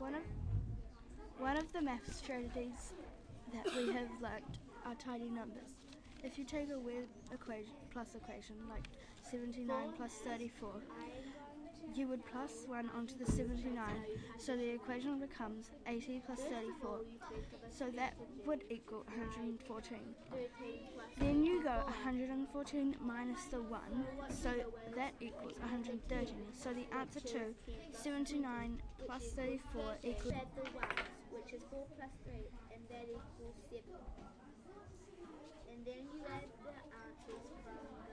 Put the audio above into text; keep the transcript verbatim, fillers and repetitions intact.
one of one of the math strategies that we have learnt are tidy numbers. If you take a word equation plus equation like seventy-nine plus thirty-four, you would plus one onto the seventy-nine, so the equation becomes eighty plus thirty-four, so that would equal one hundred fourteen. Then you go one hundred fourteen minus the one, so that equals one hundred thirteen. So the answer to seventy-nine plus thirty-four equals add the ones, which is four plus three, and that equals seven. And then you add the answers from